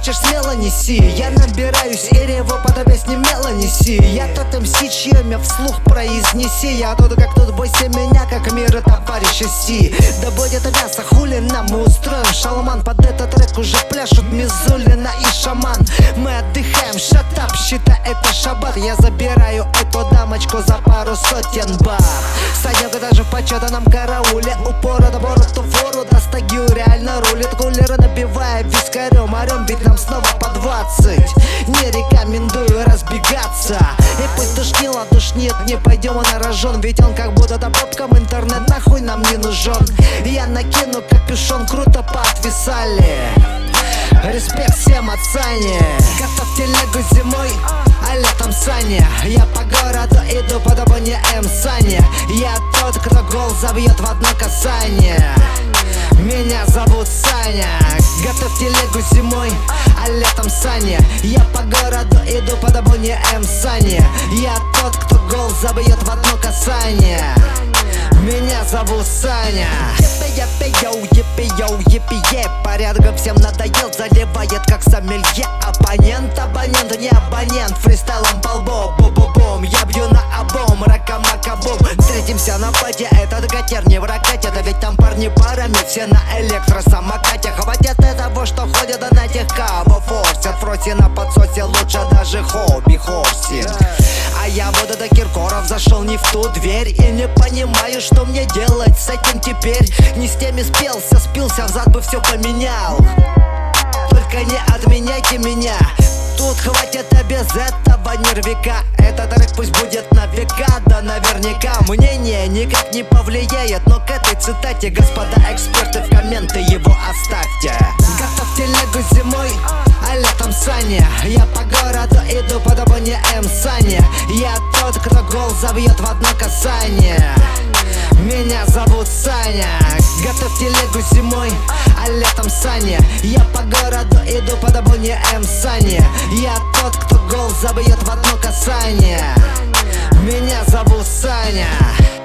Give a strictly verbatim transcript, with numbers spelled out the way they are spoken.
хочешь, смело неси. Я набираюсь и реву по тебе смело неси. Я тот эм си, чье имя вслух произнеси. Я тут как тут, бойся меня, как мир и товарищ си. Да будет мясо, хули нам мы устроим шалман. Под этот трек уже пляшут Мизулина и Шаман. Мы отдыхаем, shut up, считай это шаббат. Я забираю эту дамочку за пару сотен баб. Санек даже в почетном карауле, упора до бороту фору, достаю реально рулит. Кулеры набивая вискарем, орем, ведь нам снова по двадцать. Не рекомендую разбегаться. И пусть душнило душнит, не пойдем на рожон. Ведь он как будто топком, интернет нахуй нам не нужен. Я накину капюшон, круто поотвисали. Респект всем от Сани. Готов телегу зимой, а летом Саня. Я по городу иду по дому М Саня. Я тот, кто гол забьет в одно касание. Меня зовут Саня. Готов телегу зимой, а летом Саня. Я по городу иду по дому М Саня. Я тот, кто гол забьет в одно касание. Меня зовут Саня. Епи-епи-йоу, епи-йоу, епи-е. Порядком всем надоел, заливает как сомелье. Абонент, абонент, не абонент. Фристайлом по лбу, бу-бу-бум. Я бью на обум, рака-мака-бум. Встретимся на пати, этот котер не в ракете. Да ведь там парни парами, все на электросамокате. Хватит того, что ходят на тех, кого форсят. Фроси на подсосе, лучше даже хобби хорсинг. А я вот до Киркоров зашел не в ту дверь. И не понимаю, что мне делать с этим теперь. Не с теми спелся, спился, взад бы все поменял. Только не отменяйте меня. Тут хватит, а без этого нервика. Этот трек пусть будет на века, да наверняка мнение никак не повлияет. Но к этой цитате, господа эксперты, в комменты его оставьте. Готов телегу зимой, а летом Саня. Я по городу иду по дому М Саня. Я тот, кто гол забьет в одно касание. Меня зовут Саня. Готов телегу зимой, а летом Саня. Я по городу иду по дому М Саня. Я тот, кто гол забьет в одно касание. Меня зовут Саня.